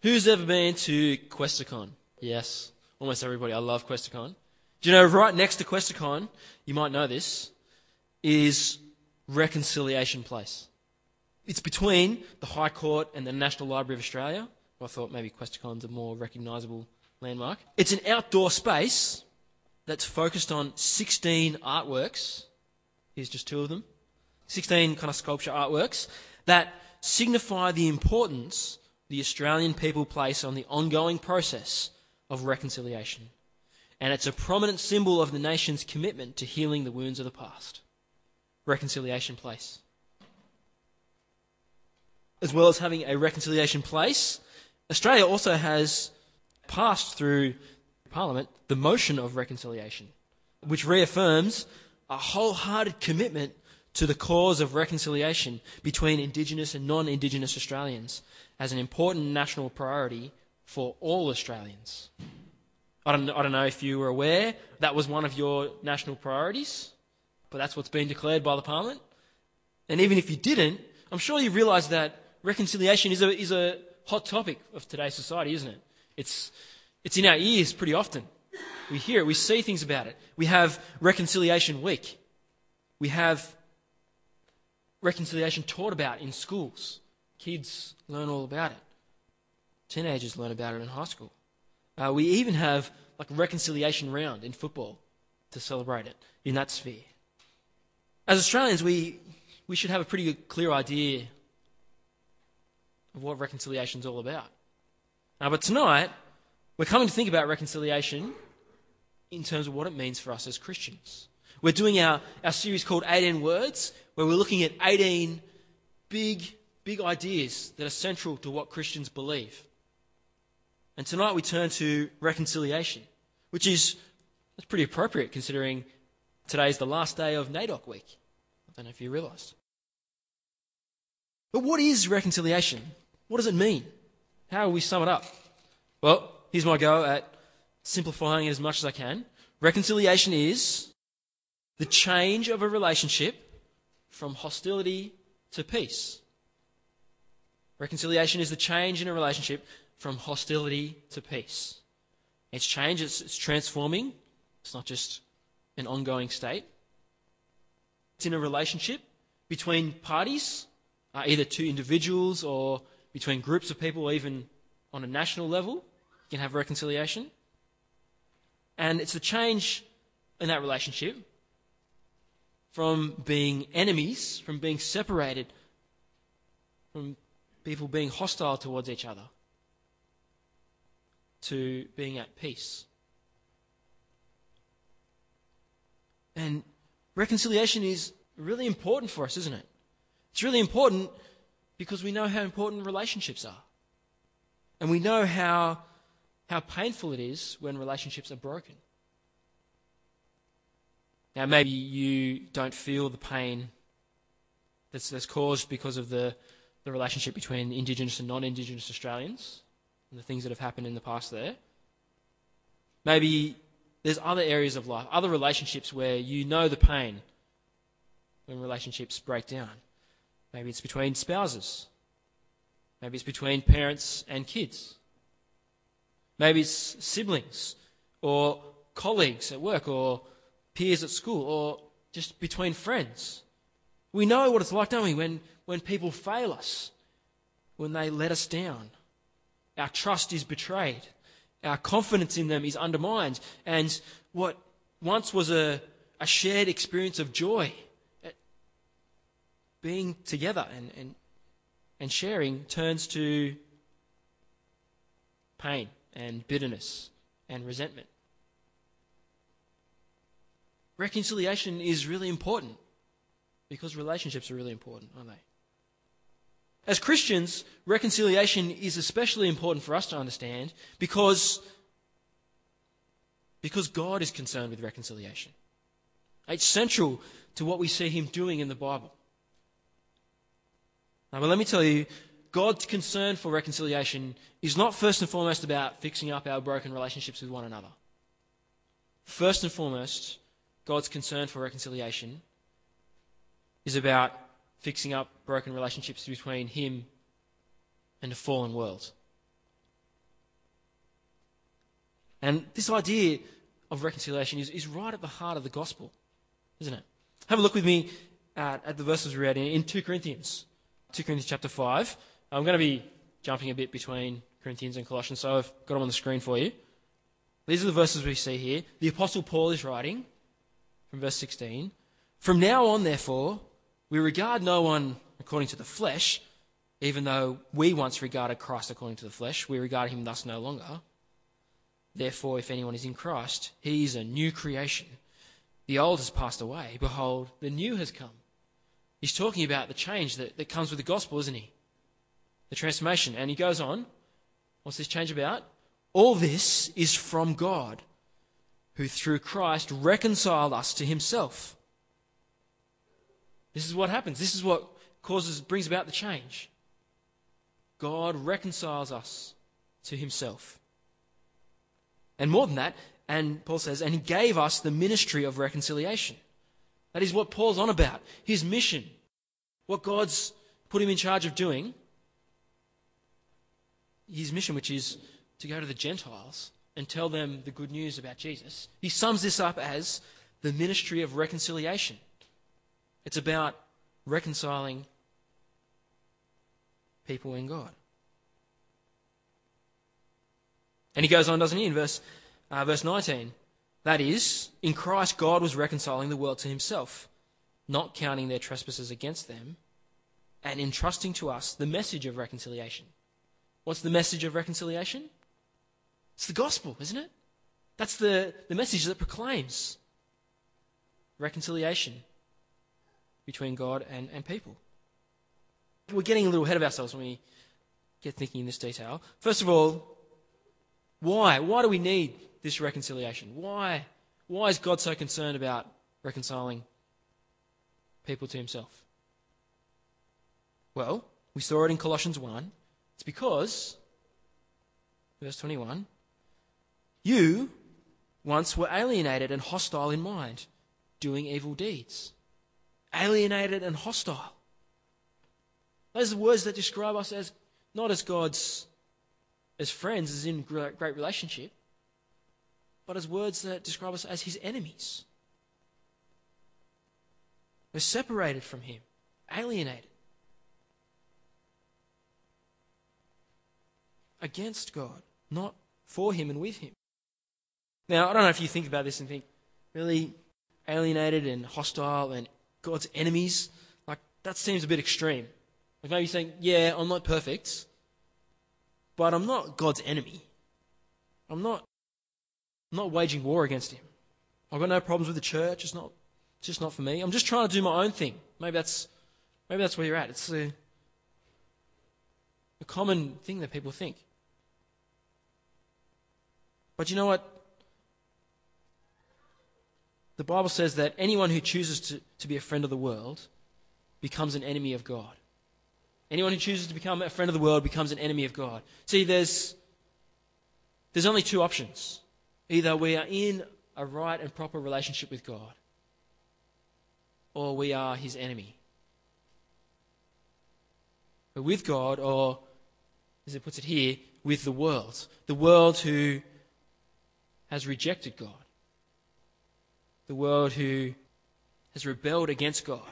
Who's ever been to Questacon? Yes, almost everybody. I love Questacon. Do you know, right next to Questacon, you might know this, is Reconciliation Place. It's between the High Court and the National Library of Australia. I thought maybe Questacon's a more recognisable landmark. It's an outdoor space that's focused on 16 artworks. Here's just two of them. 16 kind of sculpture artworks that signify the importance the Australian people place on the ongoing process of reconciliation. And it's a prominent symbol of the nation's commitment to healing the wounds of the past. Reconciliation Place. As well as having a reconciliation place, Australia also has passed through Parliament the motion of reconciliation, which reaffirms a wholehearted commitment to the cause of reconciliation between Indigenous and non-Indigenous Australians as an important national priority for all Australians. I don't know if you were aware that was one of your national priorities, but that's what's been declared by the Parliament. And even if you didn't, I'm sure you realise that reconciliation is a hot topic of today's society, isn't it? It's in our ears pretty often. We hear it, we see things about it. We have Reconciliation Week. We have reconciliation taught about in schools. Kids learn all about it. Teenagers learn about it in high school. We even have like a reconciliation round in football to celebrate it in that sphere. As Australians, we should have a pretty good, clear idea of what reconciliation is all about. But tonight, we're coming to think about reconciliation in terms of what it means for us as Christians. We're doing our series called 18 Words, where we're looking at 18 big ideas that are central to what Christians believe. And tonight we turn to reconciliation, which is that's pretty appropriate considering today's the last day of NAIDOC week. I don't know if you realised. But what is reconciliation? What does it mean? How will we sum it up? Well, here's my go at simplifying it as much as I can. Reconciliation is the change of a relationship from hostility to peace. Reconciliation is the change in a relationship from hostility to peace. It's change, it's transforming. It's not just an ongoing state. It's in a relationship between parties, either two individuals or between groups of people, or even on a national level. You can have reconciliation. And it's a change in that relationship from being enemies, from being separated, from people being hostile towards each other, to being at peace. And reconciliation is really important for us, isn't it? It's really important because we know how important relationships are. And we know how painful it is when relationships are broken. Now, maybe you don't feel the pain that's caused because of the relationship between Indigenous and non-Indigenous Australians and the things that have happened in the past there. Maybe there's other areas of life, other relationships where you know the pain when relationships break down. Maybe it's between spouses. Maybe it's between parents and kids. Maybe it's siblings or colleagues at work or peers at school or just between friends. We know what it's like, don't we, when people fail us, when they let us down. Our trust is betrayed. Our confidence in them is undermined. And what once was a shared experience of joy, being together and sharing, turns to pain and bitterness and resentment. Reconciliation is really important because relationships are really important, aren't they? As Christians, reconciliation is especially important for us to understand because God is concerned with reconciliation. It's central to what we see him doing in the Bible. Now, but let me tell you, God's concern for reconciliation is not first and foremost about fixing up our broken relationships with one another. First and foremost, God's concern for reconciliation is about fixing up broken relationships between him and a fallen world. And this idea of reconciliation is right at the heart of the gospel, isn't it? Have a look with me at the verses we read in 2 Corinthians. 2 Corinthians chapter 5. I'm going to be jumping a bit between Corinthians and Colossians, so I've got them on the screen for you. These are the verses we see here. The Apostle Paul is writing from verse 16. From now on, therefore, we regard no one according to the flesh, even though we once regarded Christ according to the flesh. We regard him thus no longer. Therefore, if anyone is in Christ, he is a new creation. The old has passed away. Behold, the new has come. He's talking about the change that comes with the gospel, isn't he? The transformation. And he goes on. What's this change about? All this is from God, who through Christ reconciled us to himself. This is what happens. This is what brings about the change. God reconciles us to himself. And more than that, and Paul says, and he gave us the ministry of reconciliation. That is what Paul's on about. His mission. What God's put him in charge of doing. His mission, which is to go to the Gentiles and tell them the good news about Jesus. He sums this up as the ministry of reconciliation. It's about reconciling people in God. And he goes on, doesn't he, in verse 19. That is, in Christ God was reconciling the world to himself, not counting their trespasses against them, and entrusting to us the message of reconciliation. What's the message of reconciliation? It's the gospel, isn't it? That's the message that proclaims reconciliation between God and people. We're getting a little ahead of ourselves when we get thinking in this detail. First of all, why? Why do we need this reconciliation? Why is God so concerned about reconciling people to himself? Well, we saw it in Colossians 1. It's because, verse 21, you once were alienated and hostile in mind, doing evil deeds. Alienated and hostile. Those are words that describe us as not as God's, as friends, as in great relationship, but as words that describe us as his enemies. We're separated from him, alienated, against God, not for him and with him. Now, I don't know if you think about this and think, really, alienated and hostile and God's enemies? Like, that seems a bit extreme. Like maybe saying, yeah, I'm not perfect, but I'm not God's enemy. I'm not waging war against him. I've got no problems with the church. It's just not for me. I'm just trying to do my own thing. Maybe that's where you're at. It's a common thing that people think. But you know what? The Bible says that anyone who chooses to be a friend of the world becomes an enemy of God. Anyone who chooses to become a friend of the world becomes an enemy of God. See, there's only two options. Either we are in a right and proper relationship with God, or we are his enemy. We're with God, or, as it puts it here, with the world. The world who has rejected God. The world who has rebelled against God.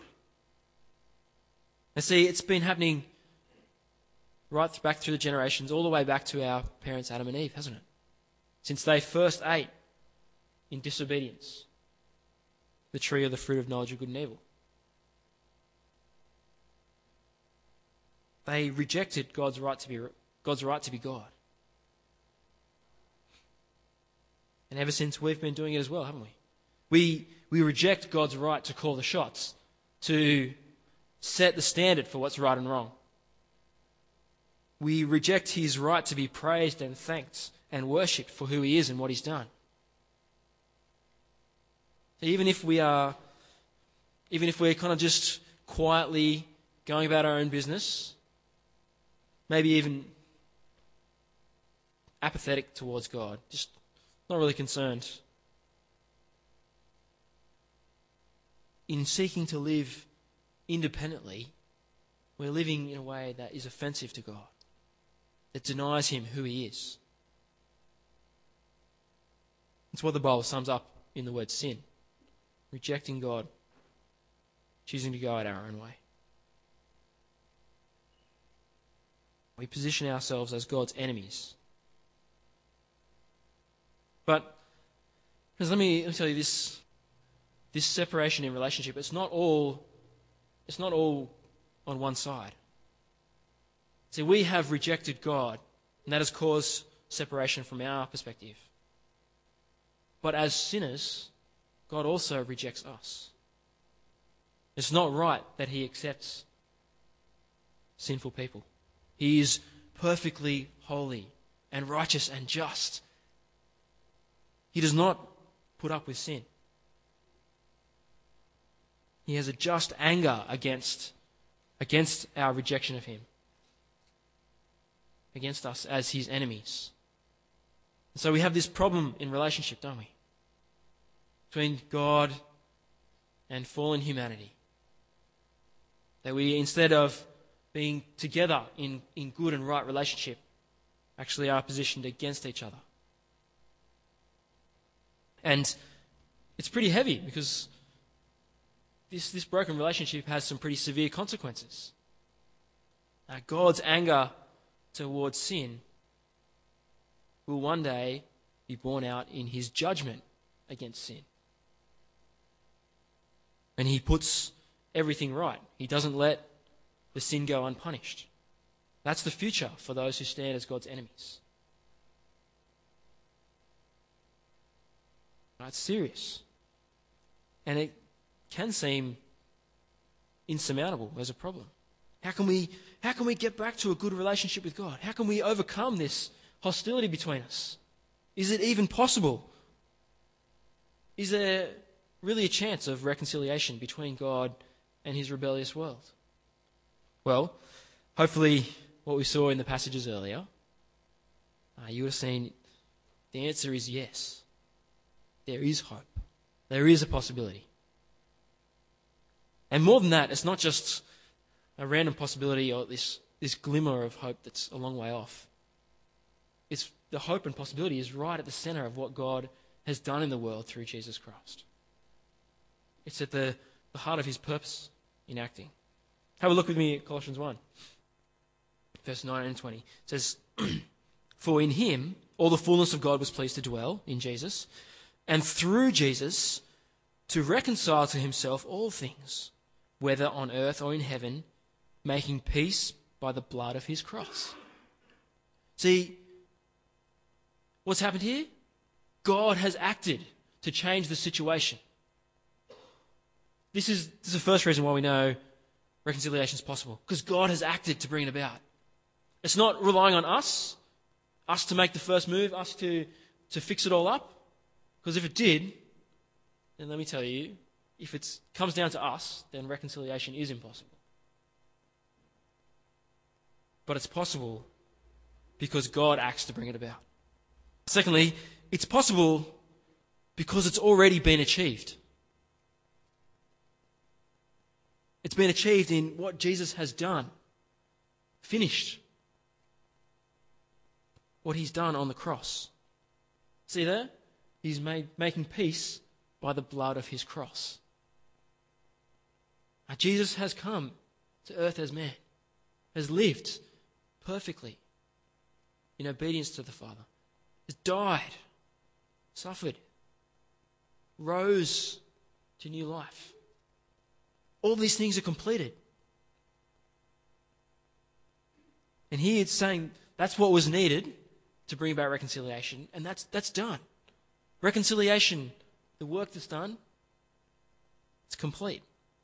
And see, it's been happening right back through the generations, all the way back to our parents Adam and Eve, hasn't it? Since they first ate in disobedience the tree of the fruit of knowledge of good and evil. They rejected God's right to be God. And ever since, we've been doing it as well, haven't we? We reject God's right to call the shots, to set the standard for what's right and wrong. We reject his right to be praised and thanked and worshipped for who he is and what he's done. Even if we're kind of just quietly going about our own business, maybe even apathetic towards God, just not really concerned. In seeking to live independently, we're living in a way that is offensive to God, that denies him who he is. It's what the Bible sums up in the word sin. Rejecting God, choosing to go out our own way. We position ourselves as God's enemies. But let me tell you this separation in relationship, it's not all on one side. See, we have rejected God, and that has caused separation from our perspective. But as sinners, God also rejects us. It's not right that he accepts sinful people. He is perfectly holy and righteous and just. He does not put up with sin. He has a just anger against our rejection of him, against us as his enemies. And so we have this problem in relationship, don't we? Between God and fallen humanity. That we, instead of being together in good and right relationship, actually are positioned against each other. And it's pretty heavy because this broken relationship has some pretty severe consequences. God's anger towards sin will one day be borne out in his judgment against sin. And he puts everything right. He doesn't let the sin go unpunished. That's the future for those who stand as God's enemies. It's serious. And it can seem insurmountable as a problem. How can we get back to a good relationship with God? How can we overcome this hostility between us? Is it even possible? Is there really a chance of reconciliation between God and his rebellious world? Well, hopefully what we saw in the passages earlier, you would have seen the answer is yes. There is hope. There is a possibility. And more than that, it's not just a random possibility or this glimmer of hope that's a long way off. It's the hope and possibility is right at the center of what God has done in the world through Jesus Christ. It's at the heart of his purpose in acting. Have a look with me at Colossians 1, verse 9 and 20. It says, "For in him all the fullness of God was pleased to dwell, in Jesus, and through Jesus to reconcile to himself all things, whether on earth or in heaven, making peace by the blood of his cross." See, what's happened here? God has acted to change the situation. This is the first reason why we know reconciliation is possible, because God has acted to bring it about. It's not relying on us to make the first move, us to fix it all up, because if it did, then let me tell you, if it comes down to us, then reconciliation is impossible. But it's possible because God acts to bring it about. Secondly, it's possible because it's already been achieved. It's been achieved in what Jesus has done. Finished. What he's done on the cross. See there? He's making peace by the blood of his cross. Now, Jesus has come to earth as man, has lived perfectly in obedience to the Father, has died, suffered, rose to new life. All these things are completed. And here it's saying that's what was needed to bring about reconciliation, and that's done. Reconciliation, the work that's done, it's complete.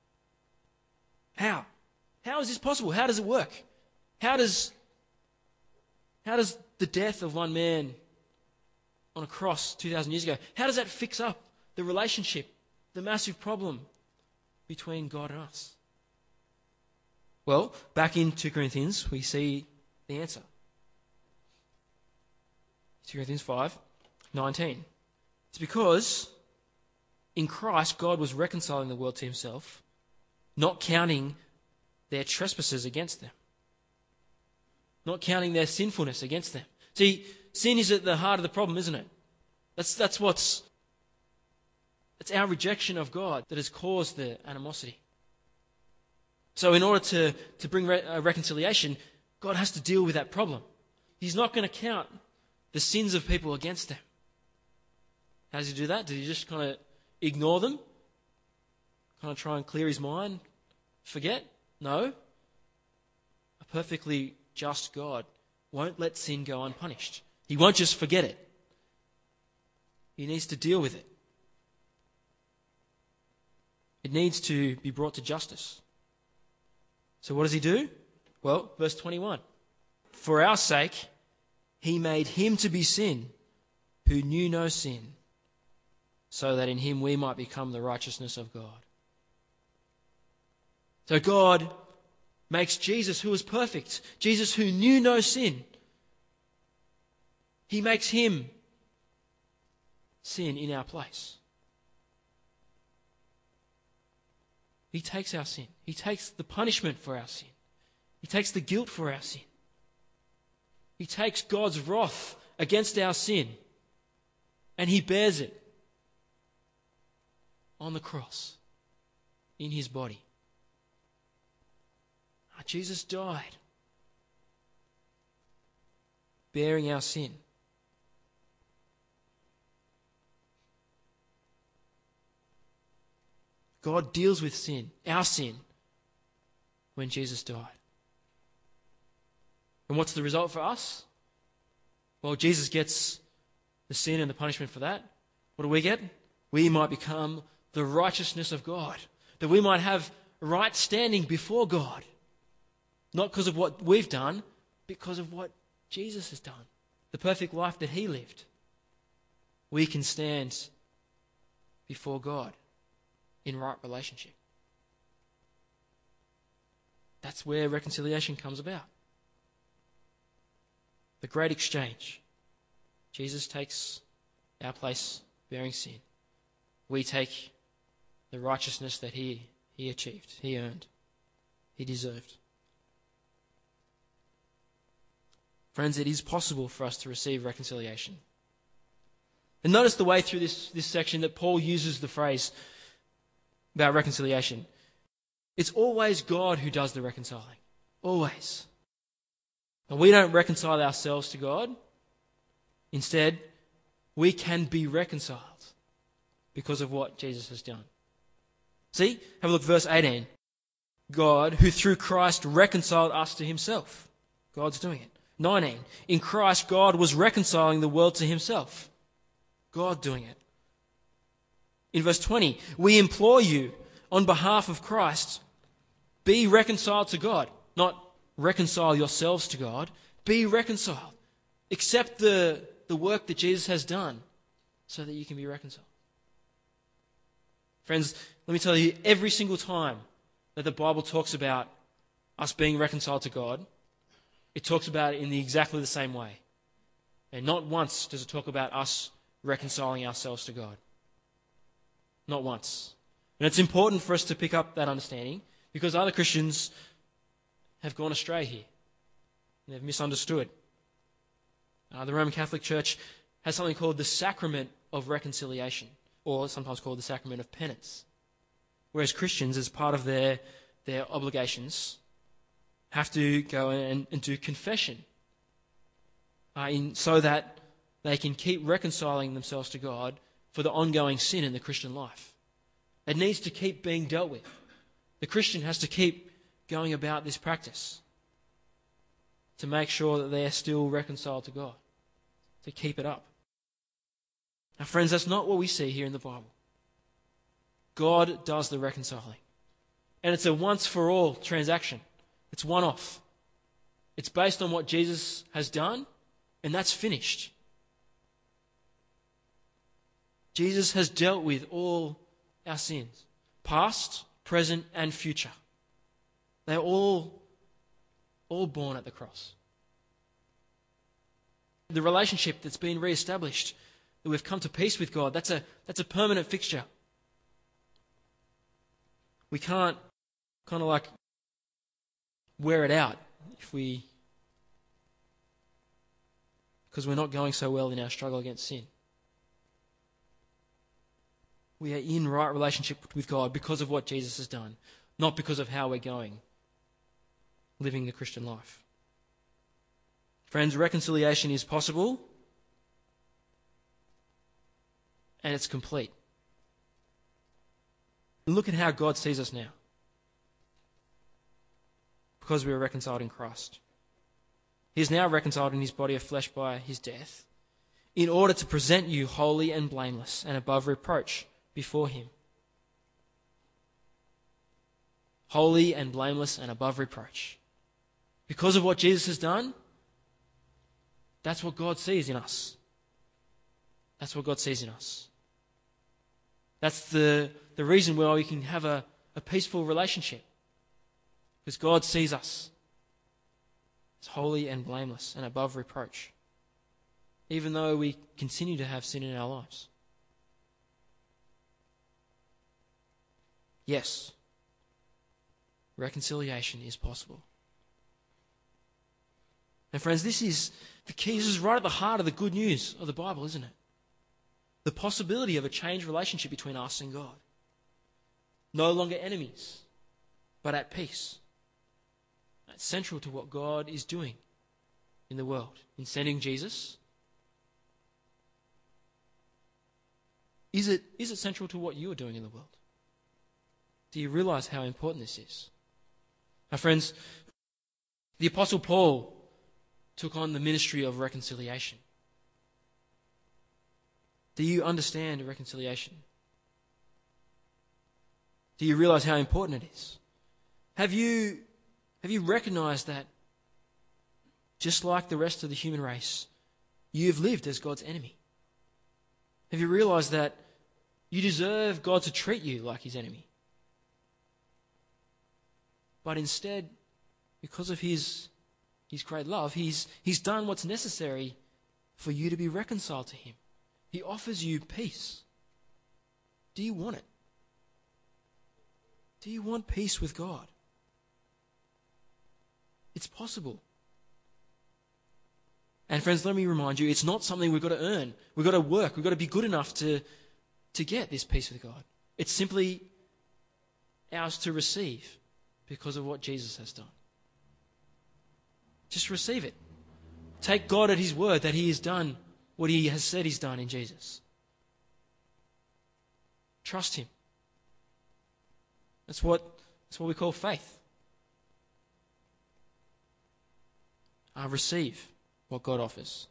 How? How is this possible? How does it work? How does the death of one man on a cross 2,000 years ago, how does that fix up the relationship, the massive problem between God and us? Well, back in 2 Corinthians, we see the answer. 2 Corinthians 5:19. It's because in Christ God was reconciling the world to himself, not counting their trespasses against them, not counting their sinfulness against them. See, sin is at the heart of the problem, isn't it? It's our rejection of God that has caused the animosity. So in order to bring reconciliation, God has to deal with that problem. He's not going to count the sins of people against them. How does he do that? Does he just kind of ignore them? Kind of try and clear his mind? Forget? No. A perfectly just God won't let sin go unpunished. He won't just forget it. He needs to deal with it. It needs to be brought to justice. So what does he do? Well, verse 21. For our sake, he made him to be sin, who knew no sin, so that in him we might become the righteousness of God. So God makes Jesus, who was perfect, Jesus who knew no sin, he makes him sin in our place. He takes our sin. He takes the punishment for our sin. He takes the guilt for our sin. He takes God's wrath against our sin and he bears it on the cross in his body. Jesus died bearing our sin. God deals with sin, our sin, when Jesus died. And what's the result for us? Well, Jesus gets the sin and the punishment for that. What do we get? We might become the righteousness of God. That we might have right standing before God. Not because of what we've done, because of what Jesus has done. The perfect life that he lived. We can stand before God in right relationship. That's where reconciliation comes about. The great exchange. Jesus takes our place bearing sin. We take the righteousness that he achieved, he earned, he deserved. Friends, it is possible for us to receive reconciliation. And notice the way through this section that Paul uses the phrase about reconciliation. It's always God who does the reconciling. Always. And we don't reconcile ourselves to God. Instead, we can be reconciled because of what Jesus has done. See? Have a look, verse 18. God, who through Christ reconciled us to himself. God's doing it. 19. In Christ, God was reconciling the world to himself. God doing it. In verse 20, we implore you on behalf of Christ, be reconciled to God. Not reconcile yourselves to God. Be reconciled. Accept the work that Jesus has done so that you can be reconciled. Friends, let me tell you, every single time that the Bible talks about us being reconciled to God, it talks about it in exactly the same way. And not once does it talk about us reconciling ourselves to God. Not once. And it's important for us to pick up that understanding because other Christians have gone astray here. They've misunderstood. The Roman Catholic Church has something called the sacrament of reconciliation, or sometimes called the sacrament of penance. Whereas Christians, as part of their obligations, have to go and do confession so that they can keep reconciling themselves to God for the ongoing sin in the Christian life. It needs to keep being dealt with. The Christian has to keep going about this practice to make sure that they are still reconciled to God, to keep it up. Now, friends, that's not what we see here in the Bible. God does the reconciling. And it's a once-for-all transaction. It's one-off. It's based on what Jesus has done, and that's finished. Jesus has dealt with all our sins, past, present, and future. They're all borne at the cross. The relationship that's been re-established, that we've come to peace with God, that's a permanent fixture. We can't kind of like wear it out because we're not going so well in our struggle against sin. We are in right relationship with God because of what Jesus has done, not because of how we're going, living the Christian life. Friends, reconciliation is possible and it's complete. Look at how God sees us now. Because we are reconciled in Christ. He is now reconciled in his body of flesh by his death, in order to present you holy and blameless and above reproach before him. Holy and blameless and above reproach. Because of what Jesus has done, that's what God sees in us. That's what God sees in us. That's the reason why we can have a peaceful relationship. Because God sees us as holy and blameless and above reproach, even though we continue to have sin in our lives. Yes, reconciliation is possible. And friends, this is the key. This is right at the heart of the good news of the Bible, isn't it? The possibility of a changed relationship between us and God. No longer enemies, but at peace. That's central to what God is doing in the world, in sending Jesus. Is it central to what you are doing in the world? Do you realize how important this is? Now, friends, the Apostle Paul took on the ministry of reconciliation. Do you understand reconciliation? Do you realize how important it is? Have you recognized that just like the rest of the human race, you've lived as God's enemy? Have you realized that you deserve God to treat you like his enemy? But instead, because of his great love, he's done what's necessary for you to be reconciled to him. He offers you peace. Do you want it? Do you want peace with God? It's possible. And friends, let me remind you, it's not something we've got to earn. We've got to work. We've got to be good enough to get this peace with God. It's simply ours to receive because of what Jesus has done. Just receive it. Take God at his word that he has done what he has said he's done in Jesus. Trust him. That's what we call faith. Receive what God offers.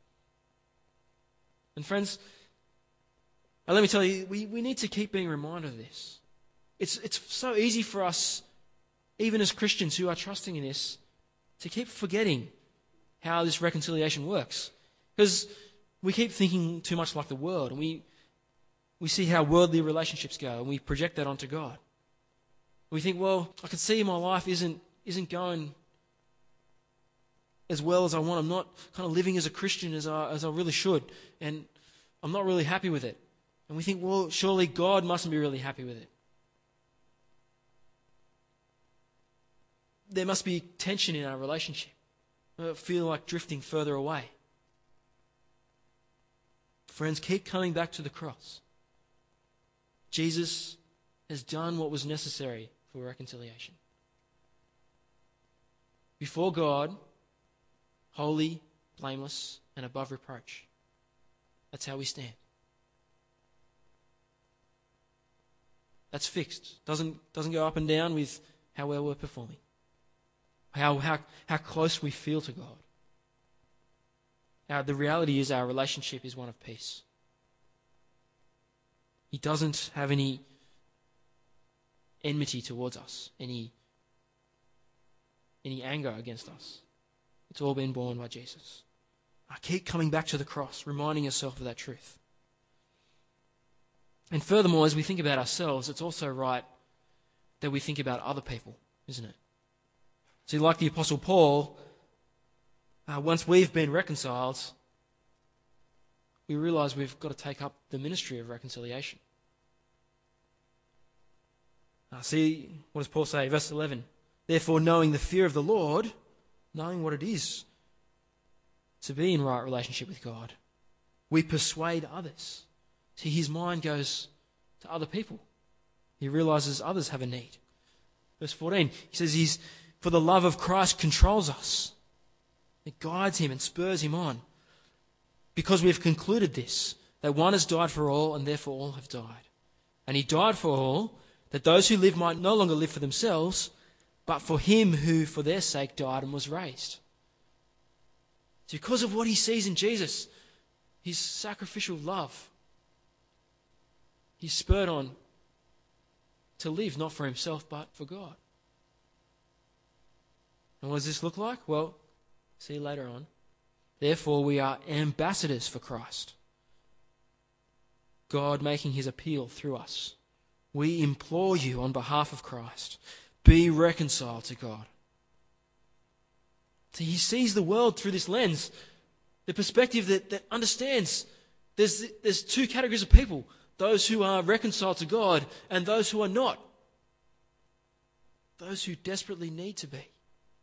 And friends, let me tell you, we need to keep being reminded of this. It's so easy for us, even as Christians who are trusting in this, to keep forgetting how this reconciliation works. Because we keep thinking too much like the world, and we see how worldly relationships go, and we project that onto God. We think, well, I can see my life isn't going as well as I want. I'm not kind of living as a Christian as I really should, and I'm not really happy with it. And we think, well, surely God mustn't be really happy with it. There must be tension in our relationship. I feel like drifting further away. Friends, keep coming back to the cross. Jesus has done what was necessary for reconciliation. Before God, holy, blameless, and above reproach. That's how we stand. That's fixed. Doesn't go up and down with how well we're performing. How close we feel to God. The reality is our relationship is one of peace. He doesn't have any enmity towards us, any anger against us. It's all been borne by Jesus. I keep coming back to the cross, reminding yourself of that truth. And furthermore, as we think about ourselves, it's also right that we think about other people, isn't it? See, like the Apostle Paul, once we've been reconciled, we realize we've got to take up the ministry of reconciliation. See, what does Paul say? Verse 11. Therefore, knowing the fear of the Lord, knowing what it is to be in right relationship with God, we persuade others. See, his mind goes to other people. He realizes others have a need. Verse 14, he says for the love of Christ controls us. It guides him and spurs him on. Because we have concluded this, that one has died for all, and therefore all have died. And he died for all, that those who live might no longer live for themselves, but for him who for their sake died and was raised. It's because of what he sees in Jesus, his sacrificial love. He's spurred on to live not for himself but for God. And what does this look like? Well, see later on. Therefore, we are ambassadors for Christ. God making his appeal through us. We implore you on behalf of Christ, be reconciled to God. See, he sees the world through this lens, the perspective that understands there's two categories of people, those who are reconciled to God and those who are not. Those who desperately need to be.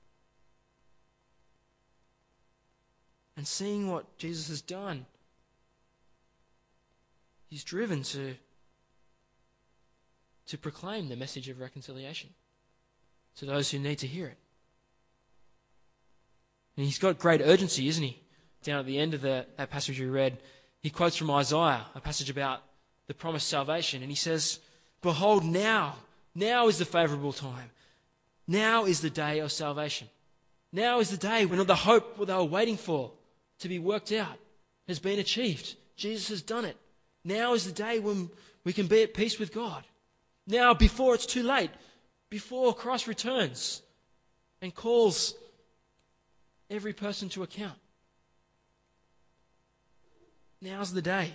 And seeing what Jesus has done, he's driven to proclaim the message of reconciliation to those who need to hear it. And he's got great urgency, isn't he? Down at the end of that passage we read, he quotes from Isaiah, a passage about the promised salvation, and he says, "Behold, now is the favourable time. Now is the day of salvation. Now is the day when the hope what they were waiting for to be worked out has been achieved. Jesus has done it. Now is the day when we can be at peace with God. Now, before it's too late, before Christ returns and calls every person to account. Now's the day."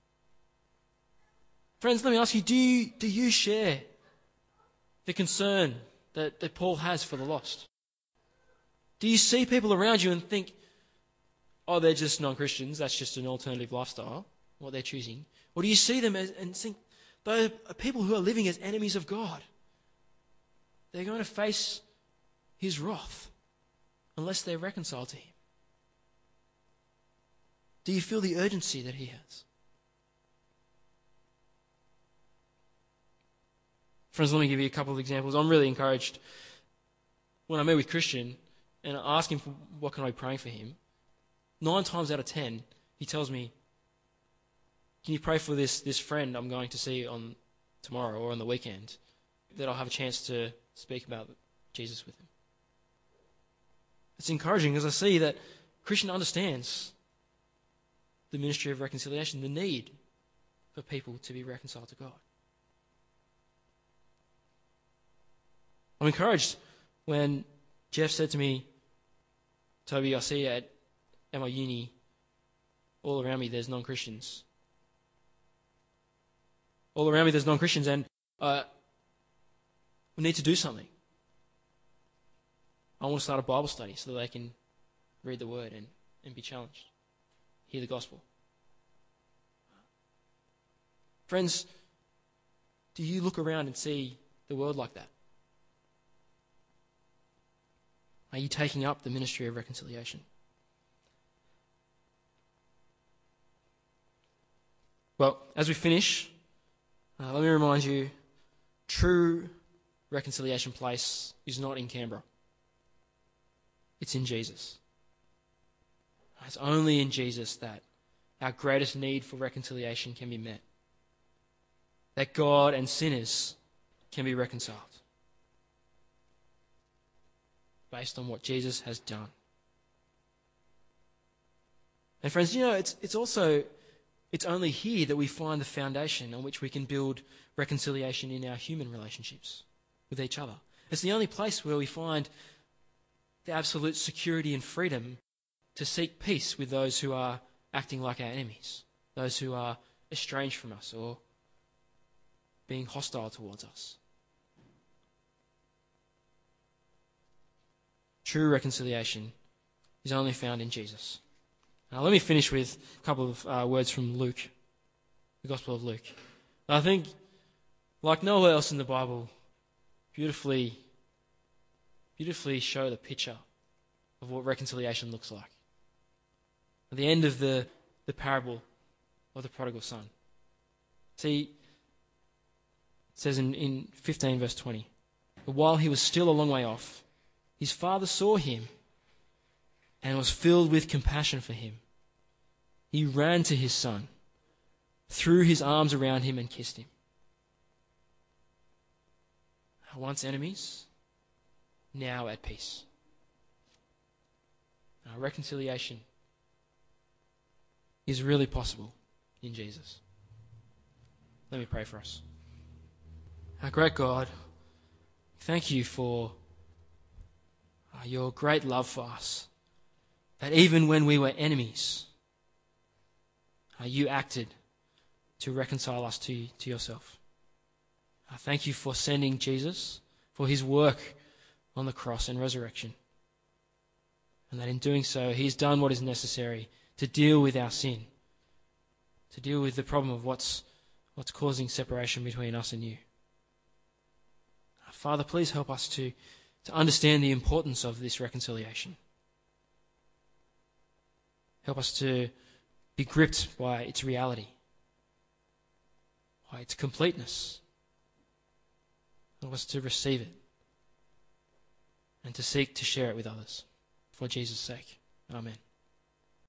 Friends, let me ask you, do you share the concern that Paul has for the lost? Do you see people around you and think, oh, they're just non-Christians, that's just an alternative lifestyle, what they're choosing? Or do you see them and think, those are people who are living as enemies of God? They're going to face his wrath unless they're reconciled to him. Do you feel the urgency that he has? Friends, let me give you a couple of examples. I'm really encouraged when I meet with Christian and I ask him for what can I be praying for him. 9 times out of 10, he tells me, "Can you pray for this friend I'm going to see on tomorrow or on the weekend, that I'll have a chance to speak about Jesus with him?" It's encouraging because I see that Christian understands the ministry of reconciliation, the need for people to be reconciled to God. I'm encouraged when Jeff said to me, "Toby, I see at my uni, all around me there's non-Christians. All around me there's non-Christians and we need to do something. I want to start a Bible study so that they can read the Word and be challenged, hear the gospel." Friends, do you look around and see the world like that? Are you taking up the ministry of reconciliation? Well, as we finish, let me remind you, true reconciliation place is not in Canberra. It's in Jesus. It's only in Jesus that our greatest need for reconciliation can be met. That God and sinners can be reconciled based on what Jesus has done. And friends, it's only here that we find the foundation on which we can build reconciliation in our human relationships with each other. It's the only place where we find the absolute security and freedom to seek peace with those who are acting like our enemies, those who are estranged from us or being hostile towards us. True reconciliation is only found in Jesus. Now, let me finish with a couple of words from Luke, the Gospel of Luke. I think, like nowhere else in the Bible, beautifully show the picture of what reconciliation looks like. At the end of the parable of the prodigal son. See, says in 15 verse 20, "But while he was still a long way off, his father saw him and was filled with compassion for him. He ran to his son, threw his arms around him and kissed him." Once enemies, now at peace. Our reconciliation is really possible in Jesus. Let me pray for us. Our great God, thank you for your great love for us, that even when we were enemies, you acted to reconcile us to yourself. Thank you for sending Jesus, for his work on the cross and resurrection, and that in doing so, he's done what is necessary to deal with our sin, to deal with the problem of what's causing separation between us and you. Father, please help us to understand the importance of this reconciliation. Help us to be gripped by its reality, by its completeness. Help us to receive it and to seek to share it with others. For Jesus' sake. Amen.